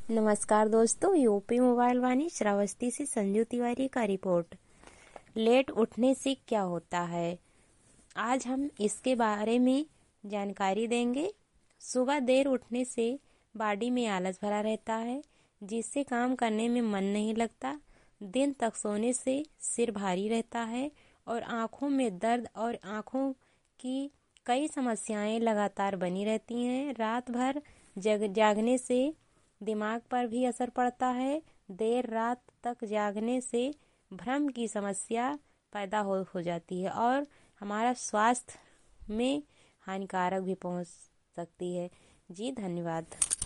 नमस्कार दोस्तों, UP mobile वाणी श्रावस्ती से संजू तिवारी का रिपोर्ट। लेट उठने से क्या होता है, आज हम इसके बारे में जानकारी देंगे। सुबह देर उठने से बॉडी में आलस भरा रहता है, जिससे काम करने में मन नहीं लगता। दिन तक सोने से सिर भारी रहता है और आँखों में दर्द और आँखों की कई समस्याएं लगातार बनी रहती हैं। रात भर जागने से दिमाग पर भी असर पड़ता है। देर रात तक जागने से भ्रम की समस्या पैदा हो जाती है और हमारा स्वास्थ्य में हानिकारक भी पहुंच सकती है। जी धन्यवाद।